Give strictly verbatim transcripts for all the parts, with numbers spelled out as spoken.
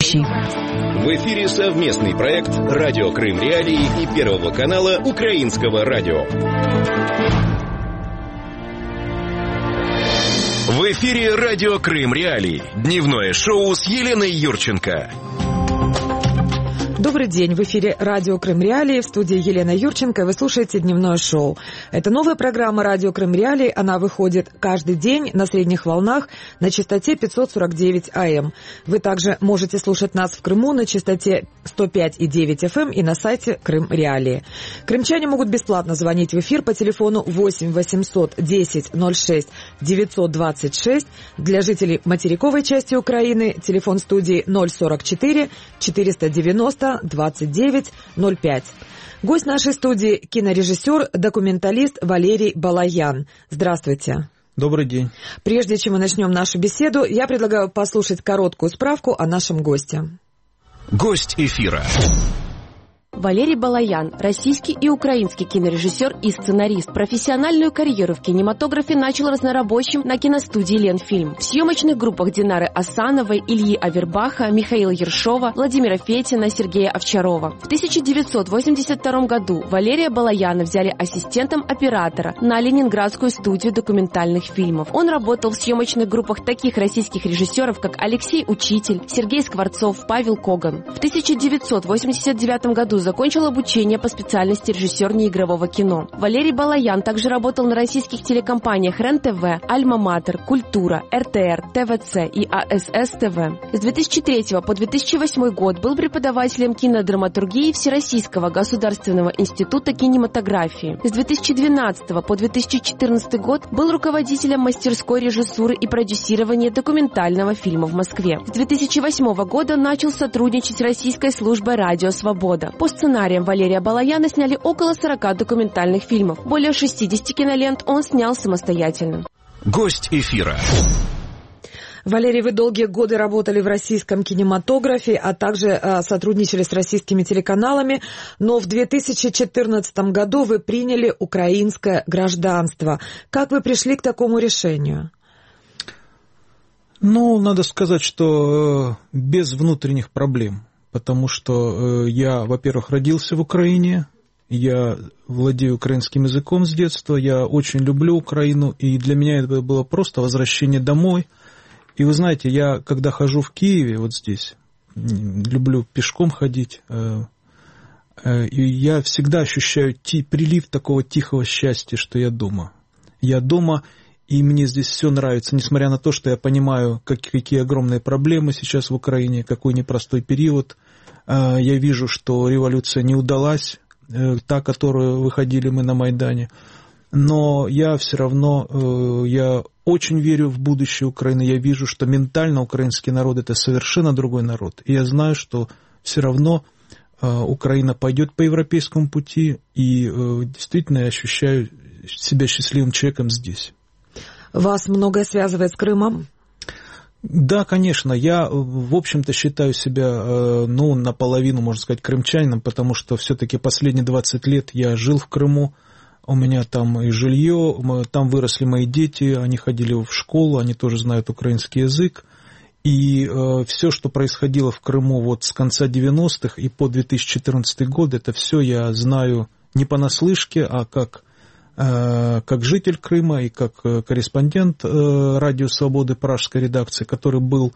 ведущий. В эфире совместный проект «Радио Крым Реалии» и Первого канала Украинского радио. В эфире «Радио Крым Реалии». Дневное шоу с Еленой Юрченко. Добрый день. В эфире «Радио Крым Реалии», в студии Елена Юрченко. Вы слушаете дневное шоу. Это новая программа «Радио Крым Реалии». Она выходит каждый день на средних волнах на частоте пятьсот сорок девять АМ. Вы также можете слушать нас в Крыму на частоте сто пять и девять эф эм и на сайте Крым Реалии. Крымчане могут бесплатно звонить в эфир по телефону восемь восемьсот десять ноль шесть девятьсот двадцать шесть. Для жителей материковой части Украины телефон студии ноль сорок четыре четыреста девяносто двадцать девять ноль пять. Гость нашей студии – кинорежиссер, документалист Валерий Балаян. Здравствуйте. Добрый день. Прежде чем мы начнем нашу беседу, я предлагаю послушать короткую справку о нашем госте. Гость эфира. Валерий Балаян – российский и украинский кинорежиссер и сценарист. Профессиональную карьеру в кинематографе начал разнорабочим на киностудии «Ленфильм». В съемочных группах Динары Асановой, Ильи Авербаха, Михаила Ершова, Владимира Фетина, Сергея Овчарова. В тысяча девятьсот восемьдесят втором году Валерия Балаяна взяли ассистентом оператора на Ленинградскую студию документальных фильмов. Он работал в съемочных группах таких российских режиссеров, как Алексей Учитель, Сергей Скворцов, Павел Коган. В тысяча девятьсот восемьдесят девятом году закончил обучение по специальности режиссер неигрового кино. Валерий Балаян также работал на российских телекомпаниях РЕН-ТВ, Альма-Матер, Культура, эр тэ эр, тэ вэ цэ и а эс эс тэ вэ. С две тысячи третьего по две тысячи восьмой год был преподавателем кинодраматургии Всероссийского государственного института кинематографии. С две тысячи двенадцатого по две тысячи четырнадцатый год был руководителем мастерской режиссуры и продюсирования документального фильма в Москве. С две тысячи восьмого года начал сотрудничать с российской службой «Радио Свобода». По сценариям Валерия Балаяна сняли около сорока документальных фильмов. Более шестидесяти кинолент он снял самостоятельно. Гость эфира. Валерий, вы долгие годы работали в российском кинематографе, а также э, сотрудничали с российскими телеканалами, но в две тысячи четырнадцатом году вы приняли украинское гражданство. Как вы пришли к такому решению? Ну, надо сказать, что э, без внутренних проблем. Потому что э, я, во-первых, родился в Украине, я владею украинским языком с детства, я очень люблю Украину, и для меня это было просто возвращение домой. И вы знаете, я, когда хожу в Киеве, вот здесь, люблю пешком ходить, э, э, и я всегда ощущаю ти, прилив такого тихого счастья, что я дома. Я дома, и мне здесь все нравится, несмотря на то, что я понимаю, как, какие огромные проблемы сейчас в Украине, какой непростой период. Я вижу, что революция не удалась, та, которую выходили мы на Майдане. Но я все равно, я очень верю в будущее Украины. Я вижу, что ментально украинский народ – это совершенно другой народ. И я знаю, что все равно Украина пойдет по европейскому пути. И действительно я ощущаю себя счастливым человеком здесь. Вас многое связывает с Крымом? Да, конечно. Я, в общем-то, считаю себя, ну, наполовину, можно сказать, крымчанином, потому что все-таки последние двадцать лет я жил в Крыму. У меня там и жилье, там выросли мои дети, они ходили в школу, они тоже знают украинский язык. И э, все, что происходило в Крыму вот с конца девяностых и по две тысячи четырнадцатый год, это все я знаю не понаслышке, а как... как житель Крыма и как корреспондент «Радио Свободы» пражской редакции, который был,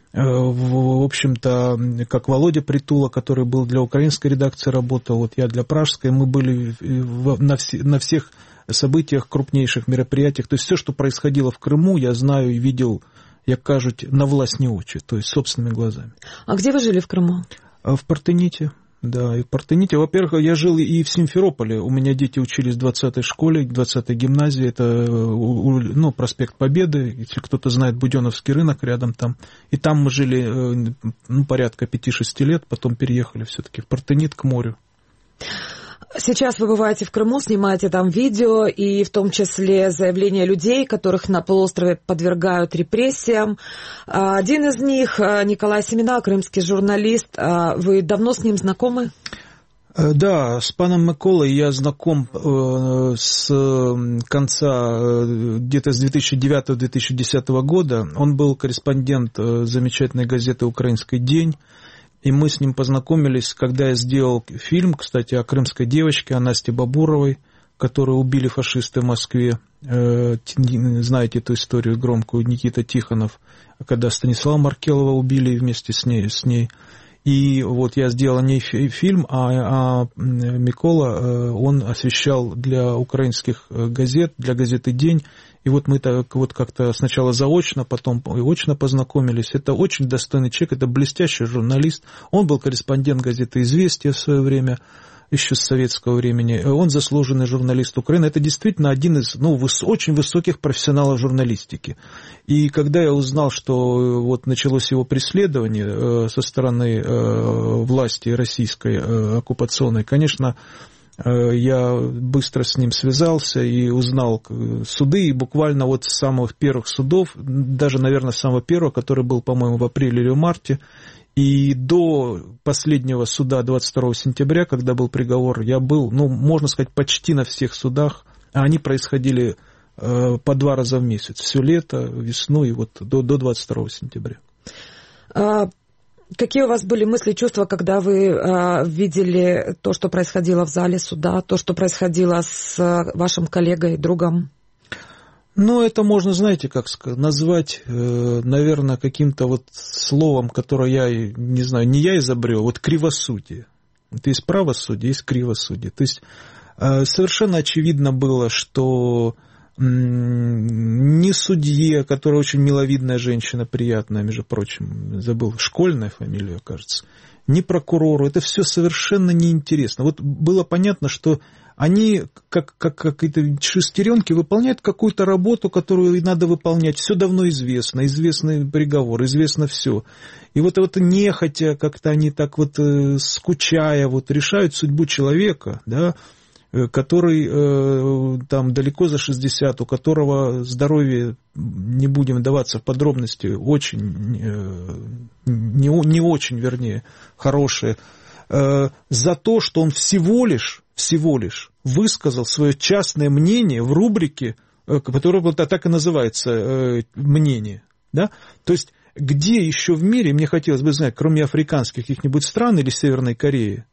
в общем-то, как Володя Притула, который был для украинской редакции, работал, вот я для пражской, мы были на, все, на всех событиях, крупнейших мероприятиях, то есть все, что происходило в Крыму, я знаю и видел, як кажуть, на власні очи, то есть собственными глазами. А где вы жили в Крыму? В Партените. Да, и в Партените. Во-первых, я жил и в Симферополе. У меня дети учились в двадцатой школе, двадцатой гимназии. Это, ну, проспект Победы. Если кто-то знает, Буденовский рынок рядом там. И там мы жили, ну, порядка пяти-шести лет. Потом переехали все-таки в Партенит к морю. Сейчас вы бываете в Крыму, снимаете там видео, и в том числе заявления людей, которых на полуострове подвергают репрессиям. Один из них, Николай Семена, крымский журналист. Вы давно с ним знакомы? Да, с паном Миколой я знаком с конца, где-то с две тысячи девятого — две тысячи десятого года. Он был корреспондент замечательной газеты «Украинский день», и мы с ним познакомились, когда я сделал фильм, кстати, о крымской девочке, о Насте Бабуровой, которую убили фашисты в Москве. Знаете эту историю громкую, Никита Тихонов, когда Станислава Маркелова убили вместе с ней. С ней. И вот я сделал о ней фильм, а, а Микола, он освещал для украинских газет, для газеты «День». И вот мы так вот как-то сначала заочно, потом очно познакомились. Это очень достойный человек, это блестящий журналист. Он был корреспондент газеты «Известия» в свое время, еще с советского времени. Он заслуженный журналист Украины. Это действительно один из ну, выс- очень высоких профессионалов журналистики. И когда я узнал, что вот началось его преследование э, со стороны э, власти российской э, оккупационной, конечно, э, я быстро с ним связался и узнал суды. И буквально вот с самых первых судов, даже, наверное, с самого первого, который был, по-моему, в апреле или в марте, и до последнего суда двадцать второго сентября, когда был приговор, я был, ну, можно сказать, почти на всех судах, а они происходили э, по два раза в месяц, все лето, весну и вот до, до двадцать второго сентября. А какие у вас были мысли, чувства, когда вы а, видели то, что происходило в зале суда, то, что происходило с а, вашим коллегой, другом? Ну, это можно, знаете, как сказать, назвать, наверное, каким-то вот словом, которое я, не знаю, не я изобрел, вот кривосудие. Вот есть правосудие, есть кривосудие. То есть совершенно очевидно было, что не судье, которая очень миловидная женщина, приятная, между прочим, забыл, школьная фамилия, кажется, ни прокурору, это все совершенно неинтересно. Вот было понятно, что они, как, как какие-то шестеренки, выполняют какую-то работу, которую надо выполнять. Все давно известно, известный приговор, известно все. И вот, вот нехотя, как-то они так вот, скучая, вот, решают судьбу человека, да, который там далеко за шестьдесят, у которого здоровье, не будем вдаваться в подробности, очень, не, не очень, вернее, хорошее, за то, что он всего лишь, всего лишь высказал свое частное мнение в рубрике, которая вот так и называется, мнение. Да? То есть, где еще в мире, мне хотелось бы знать, кроме африканских каких-нибудь стран или Северной Кореи,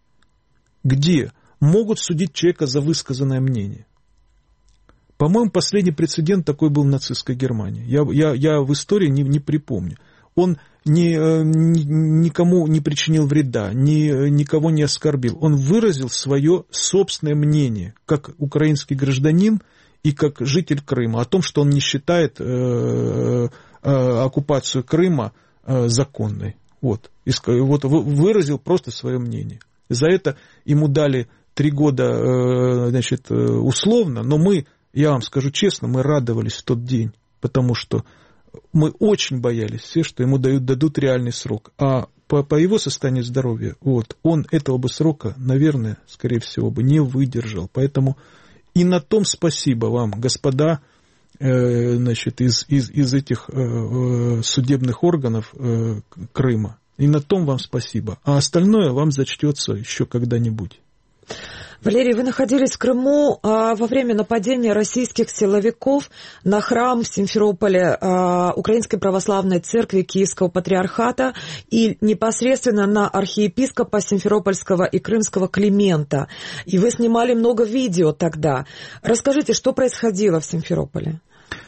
где могут судить человека за высказанное мнение? По-моему, последний прецедент такой был в нацистской Германии. Я, я, я в истории не, не припомню. Он ни, ни, никому не причинил вреда, ни, никого не оскорбил. Он выразил свое собственное мнение, как украинский гражданин и как житель Крыма, о том, что он не считает э, э, оккупацию Крыма э, законной. Вот. И, вот выразил просто свое мнение. За это ему дали три года э, значит, условно, но мы, я вам скажу честно, мы радовались в тот день, потому что мы очень боялись все, что ему дают, дадут реальный срок. А по, по его состоянию здоровья, вот, он этого бы срока, наверное, скорее всего, бы не выдержал. Поэтому и на том спасибо вам, господа, э, значит, из, из, из этих э, судебных органов э, Крыма. И на том вам спасибо. А остальное вам зачтется еще когда-нибудь. Валерий, вы находились в Крыму а, во время нападения российских силовиков на храм в Симферополе а, Украинской Православной Церкви Киевского Патриархата и непосредственно на архиепископа Симферопольского и Крымского Климента. И вы снимали много видео тогда. Расскажите, что происходило в Симферополе?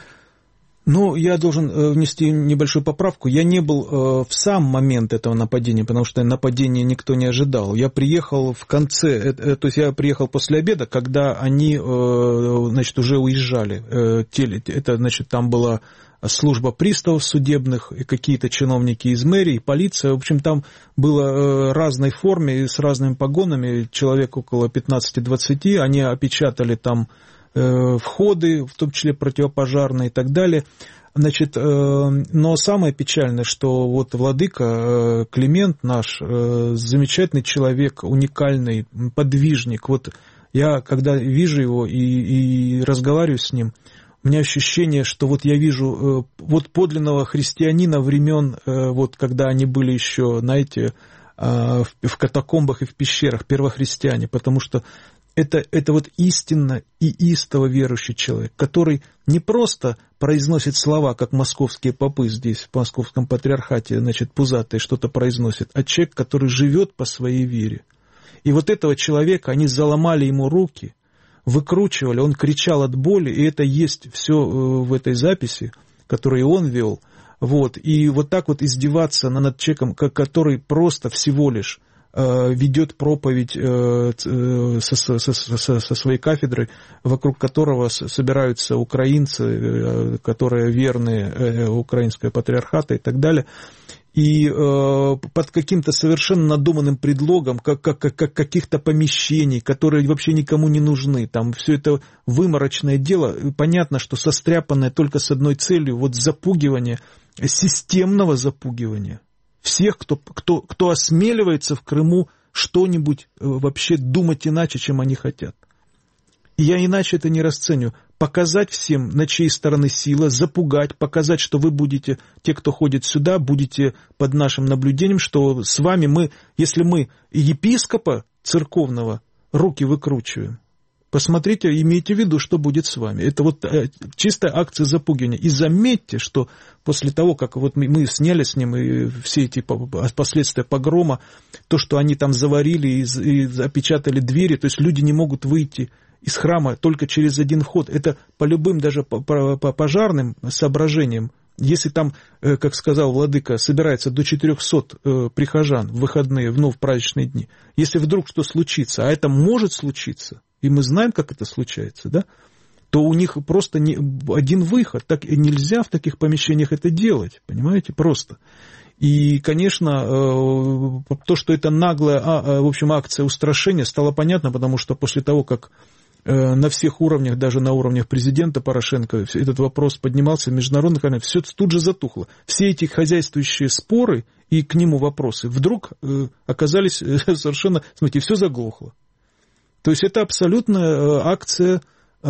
Ну, я должен внести небольшую поправку. Я не был в сам момент этого нападения, потому что нападения никто не ожидал. Я приехал в конце, то есть я приехал после обеда, когда они, значит, уже уезжали. Это, значит, там была служба приставов судебных, и какие-то чиновники из мэрии, полиция. В общем, там было разной форме, с разными погонами, человек около пятнадцати-двадцати. Они опечатали там входы, в том числе противопожарные и так далее. Значит, но самое печальное, что вот владыка Климент наш, замечательный человек, уникальный подвижник. Вот я, когда вижу его и, и разговариваю с ним, у меня ощущение, что вот я вижу вот подлинного христианина времен, вот когда они были еще, знаете, в, в катакомбах и в пещерах, первохристиане, потому что это, это вот истинно и истово верующий человек, который не просто произносит слова, как московские попы здесь, в московском патриархате, значит, пузатые что-то произносят, а человек, который живет по своей вере. И вот этого человека, они заломали ему руки, выкручивали, он кричал от боли, и это есть все в этой записи, которую он вел. Вот. И вот так вот издеваться над человеком, который просто всего лишь ведет проповедь со, со, со, со своей кафедры, вокруг которого собираются украинцы, которые верны украинского патриархата и так далее, и под каким-то совершенно надуманным предлогом, как, как, как каких-то помещений, которые вообще никому не нужны, там все это выморочное дело, понятно, что состряпанное только с одной целью, вот запугивание, системного запугивания всех, кто, кто, кто осмеливается в Крыму что-нибудь вообще думать иначе, чем они хотят. И я иначе это не расценю. Показать всем, на чьей стороны сила, запугать, показать, что вы будете, те, кто ходит сюда, будете под нашим наблюдением, что с вами мы, если мы епископа церковного руки выкручиваем, посмотрите, имейте в виду, что будет с вами. Это вот чистая акция запугивания. И заметьте, что после того, как вот мы сняли с ним и все эти последствия погрома, то, что они там заварили и опечатали двери, то есть люди не могут выйти из храма только через один вход. Это по любым даже по пожарным соображениям. Если там, как сказал владыка, собирается до четырехсот прихожан в выходные, ну, в праздничные дни, если вдруг что случится, а это может случиться, и мы знаем, как это случается, да, то у них просто не, один выход. Так нельзя в таких помещениях это делать, понимаете, просто. И, конечно, то, что это наглая, в общем, акция устрашения, стало понятно, потому что после того, как на всех уровнях, даже на уровнях президента Порошенко, этот вопрос поднимался в международных каналах, все тут же затухло. Все эти хозяйствующие споры и к нему вопросы вдруг оказались совершенно, смотрите, все заглохло. То есть это абсолютная акция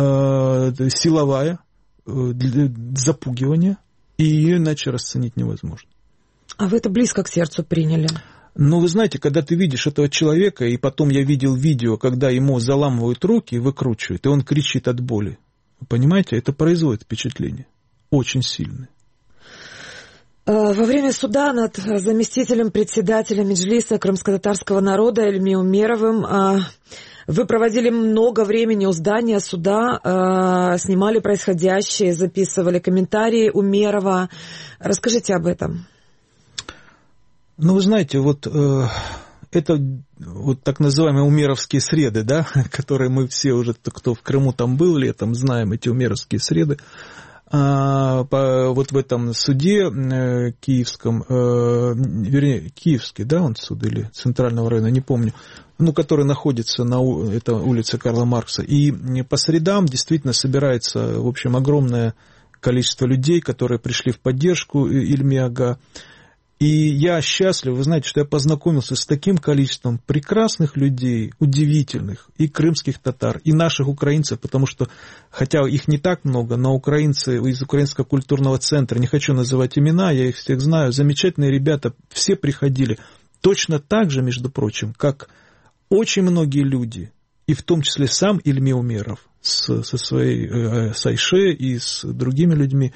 силовая, запугивания, и ее иначе расценить невозможно. А вы это близко к сердцу приняли? Ну, вы знаете, когда ты видишь этого человека, и потом я видел видео, когда ему заламывают руки и выкручивают, и он кричит от боли, понимаете, это производит впечатление очень сильное. Во время суда над заместителем председателя Меджлиса крымско-татарского народа Эльми Умеровым вы проводили много времени у здания суда, снимали происходящее, записывали комментарии Умерова. Расскажите об этом. Ну, вы знаете, вот э, это вот так называемые умеровские среды, да, которые мы все уже, кто в Крыму там был летом, знаем эти умеровские среды. А, по, вот в этом суде э, киевском, э, вернее, киевский, да, он суд или центрального района, не помню, ну, который находится на это, улице Карла Маркса. И по средам действительно собирается, в общем, огромное количество людей, которые пришли в поддержку Ильми Ага. И я счастлив, вы знаете, что я познакомился с таким количеством прекрасных людей, удивительных, и крымских татар, и наших украинцев, потому что, хотя их не так много, но украинцы из Украинского культурного центра, не хочу называть имена, я их всех знаю, замечательные ребята, все приходили. Точно так же, между прочим, как очень многие люди, и в том числе сам Ильми Умеров с, со своей э, с Айше и с другими людьми,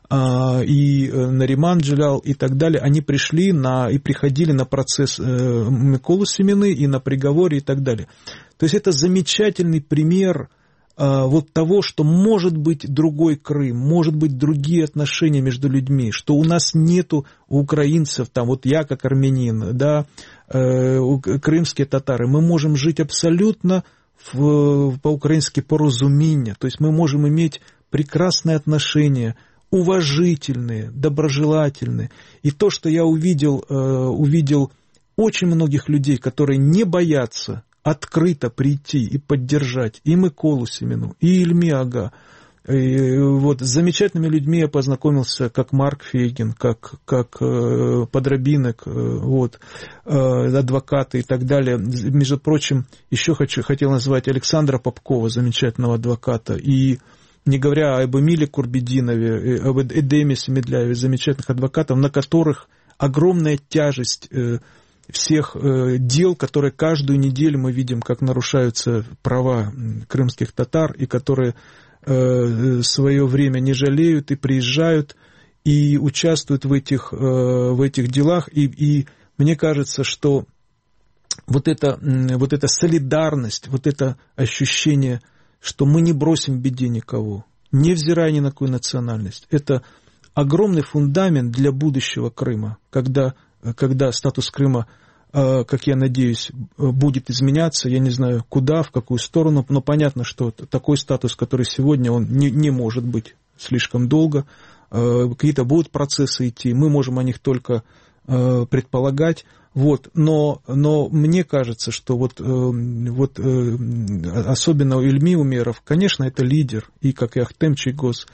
и Нариман Джилял и так далее, они пришли на, и приходили на процесс Миколы Семены и на приговоре и так далее. То есть это замечательный пример вот того, что может быть другой Крым, может быть другие отношения между людьми, что у нас нету у украинцев, там вот я как армянин, да, крымские татары, мы можем жить абсолютно в, по-украински порозуміння, то есть мы можем иметь прекрасные отношения, уважительные, доброжелательные. И то, что я увидел, э, увидел очень многих людей, которые не боятся открыто прийти и поддержать и Миколу Семену, и Ильми Ага. И вот с замечательными людьми я познакомился, как Марк Фейгин, как, как э, Подробинок, э, вот, э, адвокаты и так далее. Между прочим, еще хочу, хотел назвать Александра Попкова, замечательного адвоката, и не говоря об Эмиле Курбединове, об Эдеме Семедляеве, замечательных адвокатов, на которых огромная тяжесть всех э, дел, которые каждую неделю мы видим, как нарушаются права крымских татар, и которые э, свое время не жалеют и приезжают, и участвуют в этих, э, в этих делах. И, и мне кажется, что вот эта, вот эта солидарность, вот это ощущение, что мы не бросим в беде никого, невзирая ни на какую национальность, это огромный фундамент для будущего Крыма, когда, когда статус Крыма, как я надеюсь, будет изменяться, я не знаю куда, в какую сторону, но понятно, что такой статус, который сегодня, он не, не может быть слишком долго, какие-то будут процессы идти, мы можем о них только предполагать, вот, но, но мне кажется, что вот, вот особенно Ильми Умеров, конечно, это лидер, и как и Ахтем Чийгоз,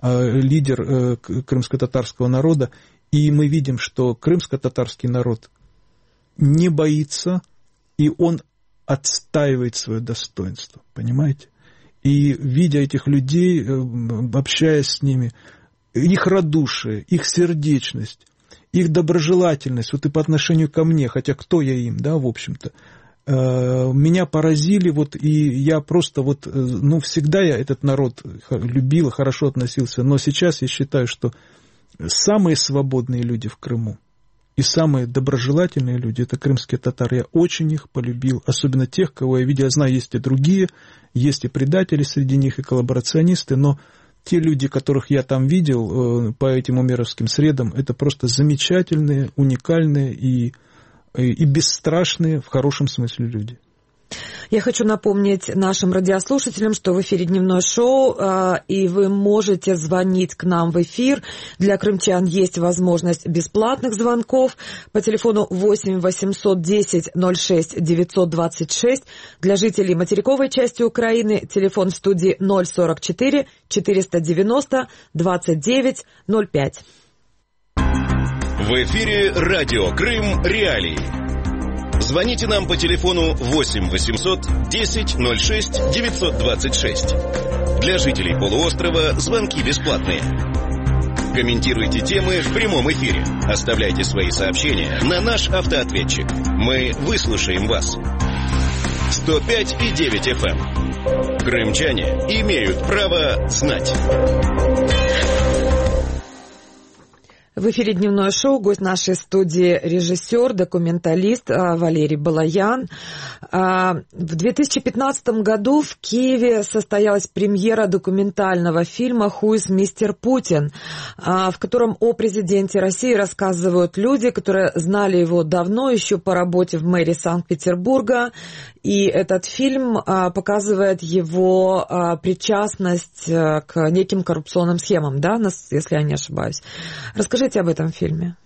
лидер крымско-татарского народа, и мы видим, что крымско-татарский народ не боится, и он отстаивает свое достоинство, понимаете? И видя этих людей, общаясь с ними, их радушие, их сердечность, их доброжелательность, вот и по отношению ко мне, хотя кто я им, да, в общем-то, меня поразили, вот, и я просто вот, ну, всегда я этот народ любил, хорошо относился, но сейчас я считаю, что самые свободные люди в Крыму и самые доброжелательные люди — это крымские татары. Я очень их полюбил, особенно тех, кого я видел. Я знаю, есть и другие, есть и предатели среди них, и коллаборационисты, но те люди, которых я там видел по этим умеровским средам, это просто замечательные, уникальные и, и бесстрашные в хорошем смысле люди. Я хочу напомнить нашим радиослушателям, что в эфире дневное шоу, и вы можете звонить к нам в эфир. Для крымчан есть возможность бесплатных звонков по телефону восемь восемьсот десять ноль шесть девятьсот двадцать шесть. Для жителей материковой части Украины телефон в студии ноль сорок четыре четыреста девяносто двадцать девять ноль пять. В эфире радио Крым Реалии. Звоните нам по телефону восемь восемьсот десять ноль шесть девятьсот двадцать шесть. Для жителей полуострова звонки бесплатные. Комментируйте темы в прямом эфире. Оставляйте свои сообщения на наш автоответчик. Мы выслушаем вас. сто пять и девять эф эм. Крымчане имеют право знать. В эфире дневное шоу. Гость нашей студии — режиссер, документалист Валерий Балаян. В две тысячи пятнадцатом году в Киеве состоялась премьера документального фильма «Who is мистер Путин», в котором о президенте России рассказывают люди, которые знали его давно, еще по работе в мэрии Санкт-Петербурга. И этот фильм показывает его причастность к неким коррупционным схемам, да, если я не ошибаюсь. Расскажите об этом фильме.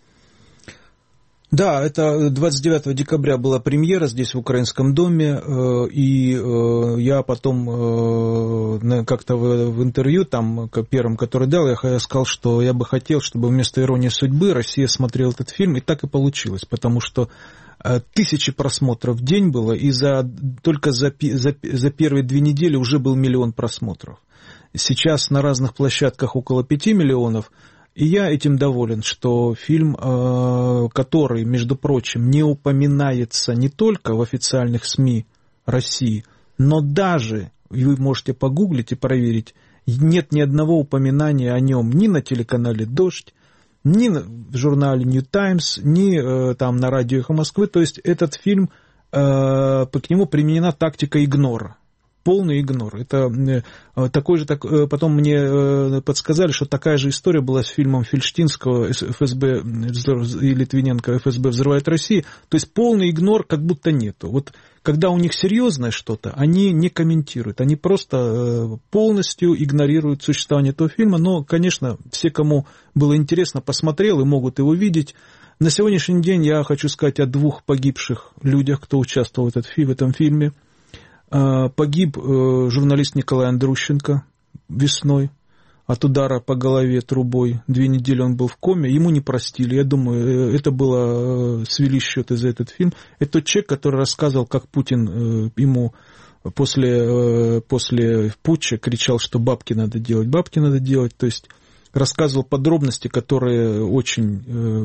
Да, это двадцать девятого декабря была премьера здесь, в Украинском доме, и я потом как-то в интервью, там, первым, который дал, я сказал, что я бы хотел, чтобы вместо «Иронии судьбы» Россия смотрела этот фильм, и так и получилось, потому что тысячи просмотров в день было, и за, только за, за, за первые две недели уже был миллион просмотров. Сейчас на разных площадках около пяти миллионов, и я этим доволен, что фильм, который, между прочим, не упоминается не только в официальных СМИ России, но даже, вы можете погуглить и проверить, нет ни одного упоминания о нем ни на телеканале «Дождь», ни в журнале New Times, ни там на радио «Эхо Москвы». То есть этот фильм, к нему применена тактика игнора. Полный игнор. Это такой же, так, потом мне подсказали, что такая же история была с фильмом Фельштинского эф эс бэ и Литвиненко «эф эс бэ взрывает Россию». То есть полный игнор как будто нету. Вот когда у них серьезное что-то, они не комментируют, они просто полностью игнорируют существование этого фильма. Но, конечно, все, кому было интересно, посмотрел и могут его видеть. На сегодняшний день я хочу сказать о двух погибших людях, кто участвовал в этом фильме. Погиб журналист Николай Андрущенко весной от удара по голове трубой. Две недели он был в коме, ему не простили. Я думаю, это было, свели счеты за этот фильм. Это тот человек, который рассказывал, как Путин ему после, после путча кричал, что бабки надо делать, бабки надо делать. То есть рассказывал подробности, которые очень,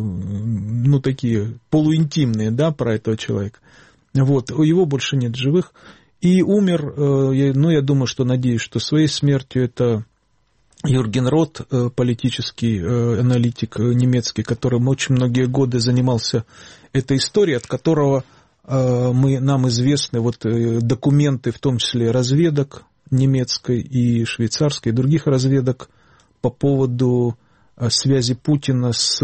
ну, такие полуинтимные, да, про этого человека. Вот, его больше нет живых. И умер, ну, я думаю, что, надеюсь, что своей смертью это Юрген Рот, политический аналитик немецкий, который очень многие годы занимался этой историей, от которого мы, нам известны вот документы, в том числе разведок немецкой и швейцарской, и других разведок по поводу связи Путина с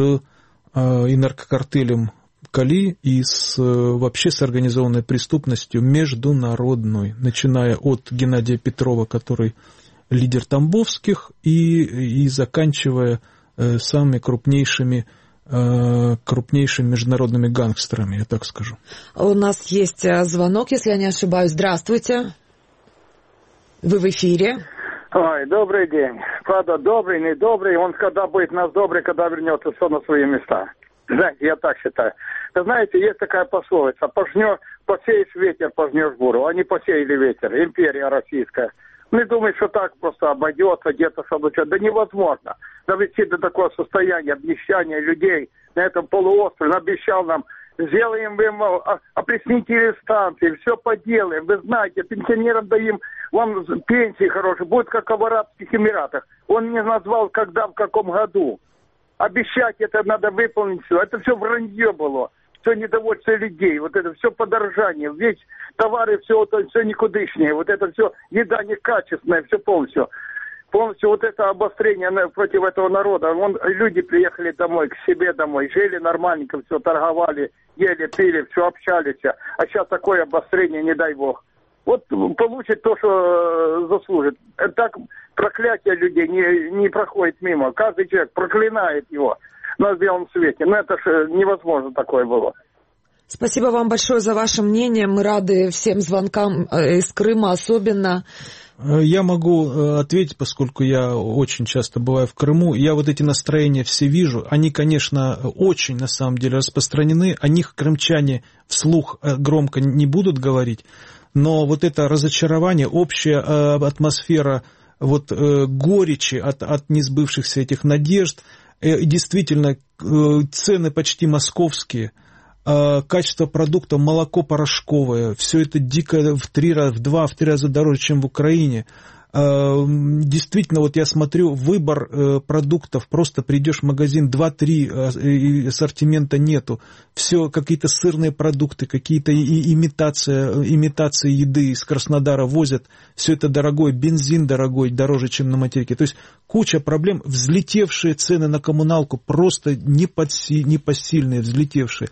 и наркокартелем Кали и с, вообще с организованной преступностью международной, начиная от Геннадия Петрова, который лидер Тамбовских, и, и заканчивая самыми крупнейшими, крупнейшими международными гангстерами, я так скажу. У нас есть звонок, если я не ошибаюсь. Здравствуйте. Вы в эфире. Ой, добрый день. Правда, добрый, не добрый. Он когда будет нас добрый, когда вернется все на свои места. Знаете, я так считаю. Вы знаете, есть такая пословица. Пожнешь, посеешь ветер, пожнешь бурю. Они посеяли ветер. Империя российская. Не думай, что так просто обойдется, где-то что-то. Да невозможно. Довести до такого состояния обнищания людей на этом полуострове. Он обещал нам, сделаем им опреснительные станции, все поделаем. Вы знаете, пенсионерам даем вам пенсии хорошие. Будет как в Арабских Эмиратах. Он не назвал, когда, в каком году. Обещать это надо выполнить все. Это все вранье было. Все недовольство людей. Вот это все подорожание. Ведь товары все, это все никудышнее. Вот это все еда некачественная, все полностью. Полностью вот это обострение против этого народа. Вон, люди приехали домой, к себе домой, жили нормальненько, все торговали, ели, пили, все общались. А сейчас такое обострение, не дай бог. Вот получит то, что заслужит. Так проклятие людей не, не проходит мимо. Каждый человек проклинает его на белом свете. Но это же невозможно такое было. Спасибо вам большое за ваше мнение. Мы рады всем звонкам из Крыма особенно. Я могу ответить, поскольку я очень часто бываю в Крыму. Я вот эти настроения все вижу. Они, конечно, очень на самом деле распространены. О них крымчане вслух громко не будут говорить. Но вот это разочарование, общая атмосфера вот, горечи от, от несбывшихся этих надежд, действительно цены почти московские, качество продукта молоко порошковое, все это дико в три раза, в два, в три раза дороже, чем в Украине. Действительно, вот я смотрю, выбор продуктов, просто придешь в магазин, два-три ассортимента нету. Все какие-то сырные продукты, какие-то имитация, имитации еды из Краснодара возят. Все это дорогое, бензин дорогой, дороже, чем на материке. То есть куча проблем, взлетевшие цены на коммуналку, просто непосильные, взлетевшие.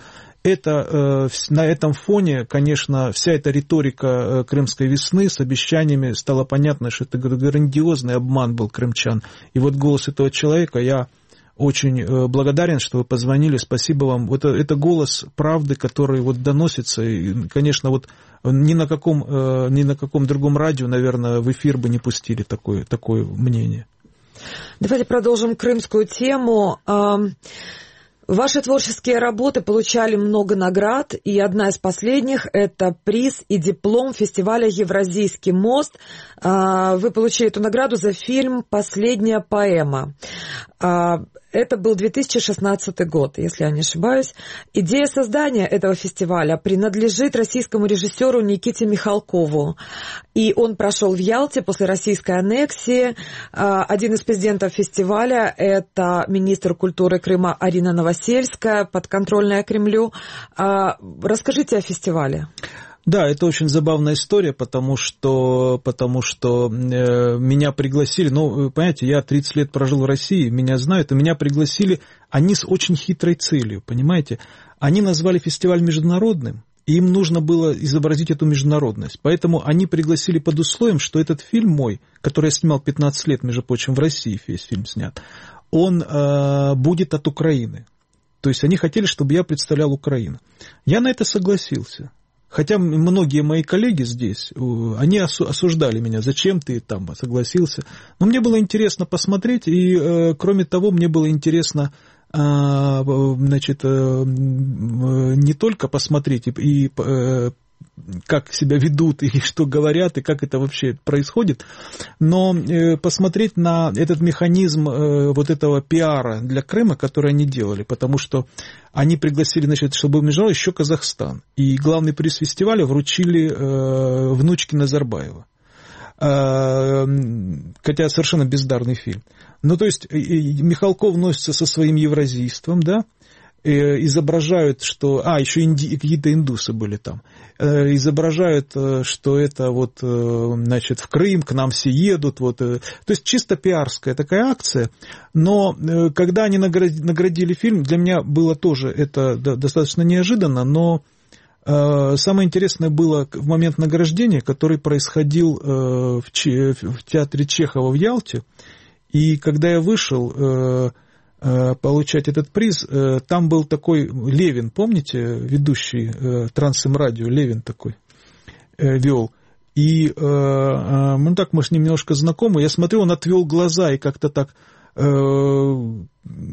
Это, на этом фоне, конечно, вся эта риторика крымской весны с обещаниями стало понятно, что это грандиозный обман был крымчан. И вот голос этого человека, я очень благодарен, что вы позвонили, спасибо вам. Это, это голос правды, который вот доносится. И, конечно, вот ни на каком, ни на каком другом радио, наверное, в эфир бы не пустили такое, такое мнение. Давайте продолжим крымскую тему. Ваши творческие работы получали много наград, и одна из последних – это приз и диплом фестиваля «Евразийский мост». Вы получили эту награду за фильм «Последняя поэма». Это был две тысячи шестнадцатый год, если я не ошибаюсь. Идея создания этого фестиваля принадлежит российскому режиссеру Никите Михалкову. И он прошел в Ялте после российской аннексии. Один из президентов фестиваля – это министр культуры Крыма Арина Новосельская, подконтрольная Кремлю. Расскажите о фестивале. Да, это очень забавная история, потому что, потому что э, меня пригласили, ну, понимаете, я тридцать лет прожил в России, меня знают, и меня пригласили, они с очень хитрой целью, понимаете. Они назвали фестиваль международным, и им нужно было изобразить эту международность. Поэтому они пригласили под условием, что этот фильм мой, который я снимал пятнадцать лет, между прочим, в России весь фильм снят, он э, будет от Украины. То есть они хотели, чтобы я представлял Украину. Я на это согласился. Хотя многие мои коллеги здесь, они осуждали меня, зачем ты там согласился. Но мне было интересно посмотреть, и, кроме того, мне было интересно, значит, не только посмотреть и как себя ведут и что говорят, и как это вообще происходит. Но посмотреть на этот механизм вот этого пиара для Крыма, который они делали, потому что они пригласили, значит, чтобы международный еще Казахстан. И главный приз фестиваля вручили внучке Назарбаева. Хотя совершенно бездарный фильм. Ну, то есть Михалков носится со своим евразийством, да, изображают, что... А, еще инди... какие-то индусы были там. Изображают, что это вот, значит, в Крым, к нам все едут. Вот. То есть чисто пиарская такая акция. Но когда они наградили фильм, для меня было тоже это достаточно неожиданно, но самое интересное было в момент награждения, который происходил в театре Чехова в Ялте. И когда я вышел получать этот приз, там был такой Левин, помните, ведущий Транс-М-радио, Левин такой вел. И, ну так, мы с ним немножко знакомы, я смотрю, он отвел глаза и как-то так, ему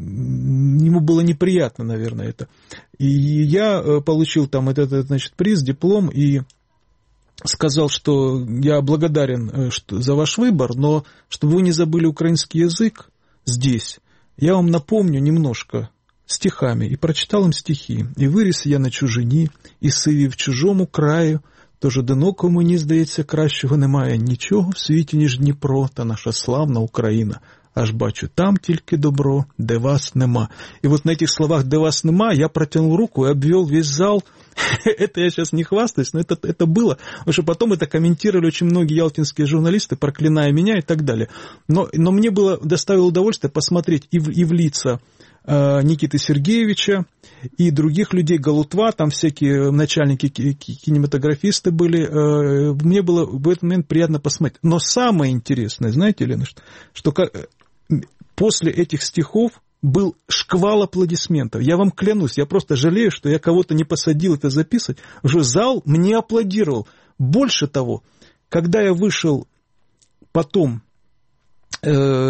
было неприятно, наверное, это. И я получил там этот, значит, приз, диплом, и сказал, что я благодарен за ваш выбор, но чтобы вы не забыли украинский язык здесь, я вам напомню немножко стихами, і прочитав їм стихи. І виріс я на чужині, і сиві в чужому краю, тож одиноко мені, здається, кращого немає нічого в світі, ніж Дніпро та наша славна Україна. Аж бачу, там тільки добро, де вас нема. И вот на этих словах «де вас нема» я протянул руку и обвел весь зал. Это я сейчас не хвастаюсь, но это, это было. Потому что потом это комментировали очень многие ялтинские журналисты, проклиная меня и так далее. Но, но мне было, доставило удовольствие посмотреть и в, и в лица э, Никиты Сергеевича, и других людей, Галутва, там всякие начальники, кинематографисты были. Э, мне было в этот момент приятно посмотреть. Но самое интересное, знаете, Елена, что, что как, после этих стихов был шквал аплодисментов. Я вам клянусь, я просто жалею, что я кого-то не посадил это записывать. Уже зал мне аплодировал. Больше того, когда я вышел потом, э,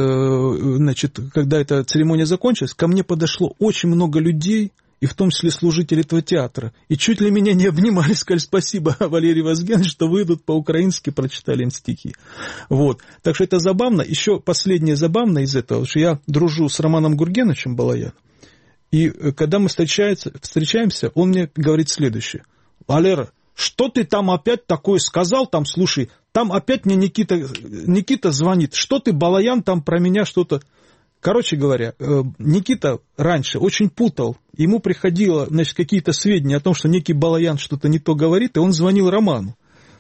значит, когда эта церемония закончилась, ко мне подошло очень много людей, и в том числе служители этого театра. И чуть ли меня не обнимали, сказали спасибо, Валерий Вазгенович, что вы тут по-украински прочитали им стихи. Вот. Так что это забавно. Еще последнее забавно из этого, что я дружу с Романом Гургеновичем Балаяном, и когда мы встречаемся, встречаемся, он мне говорит следующее. Валера, что ты там опять такое сказал, там, слушай, там опять мне Никита, Никита звонит, что ты, Балаян, там про меня что-то... Короче говоря, Никита раньше очень путал, ему приходило, значит, какие-то сведения о том, что некий Балаян что-то не то говорит, и он звонил Роману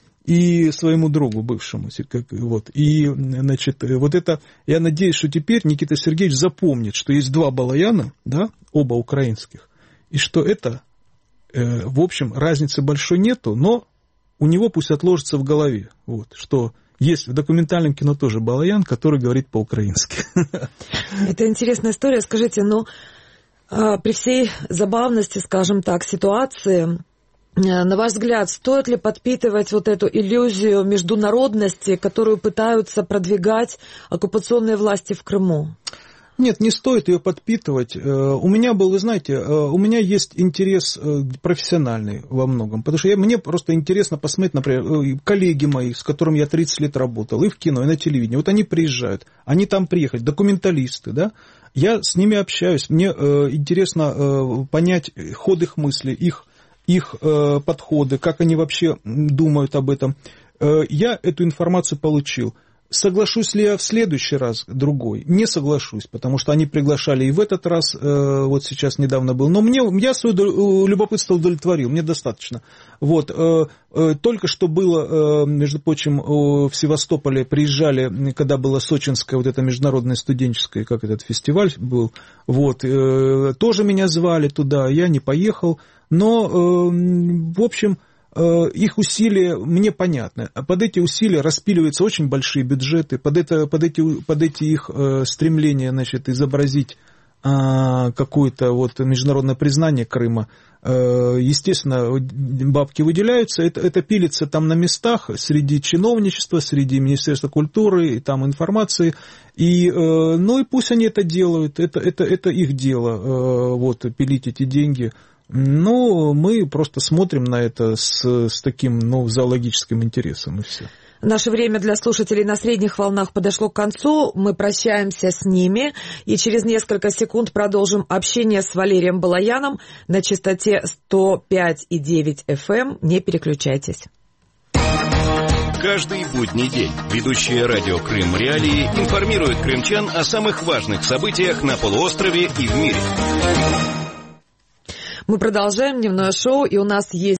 и своему другу бывшему. Вот. И, значит, вот это, я надеюсь, что теперь Никита Сергеевич запомнит, что есть два Балаяна, да, оба украинских, и что это, в общем, разницы большой нету, но у него пусть отложится в голове, вот, что... Есть в документальном кино тоже Балаян, который говорит по-украински. Это интересная история. Скажите, ну, при всей забавности, скажем так, ситуации, на ваш взгляд, стоит ли подпитывать вот эту иллюзию международности, которую пытаются продвигать оккупационные власти в Крыму? Нет, не стоит ее подпитывать. У меня был, вы знаете, у меня есть интерес профессиональный во многом, потому что я, мне просто интересно посмотреть, например, коллеги мои, с которыми я тридцать лет работал, и в кино, и на телевидении, вот они приезжают, они там приехали, документалисты, да, я с ними общаюсь, мне интересно понять ход их мыслей, их, их подходы, как они вообще думают об этом. Я эту информацию получил. Соглашусь ли я в следующий раз другой? Не соглашусь, потому что они приглашали и в этот раз, вот сейчас недавно был. Но мне, я свое любопытство удовлетворил, мне достаточно. Вот, только что было, между прочим, в Севастополе приезжали, когда была сочинская вот эта международная студенческая, как этот фестиваль был, вот, тоже меня звали туда, я не поехал, но, в общем... Их усилия мне понятны. Под эти усилия распиливаются очень большие бюджеты, под, это, под, эти, под эти их стремления, значит, изобразить какое-то вот международное признание Крыма. Естественно, бабки выделяются, это, это пилится там на местах среди чиновничества, среди Министерства культуры, и там информации. И, ну и пусть они это делают, это, это, это их дело, вот, пилить эти деньги. Ну, мы просто смотрим на это с, с таким, ну, зоологическим интересом, и все. Наше время для слушателей на средних волнах подошло к концу. Мы прощаемся с ними и через несколько секунд продолжим общение с Валерием Балаяном на частоте сто пять и девять эф эм. Не переключайтесь. Каждый будний день ведущие радио Крым Реалии информируют крымчан о самых важных событиях на полуострове и в мире. Мы продолжаем дневное шоу, и у нас есть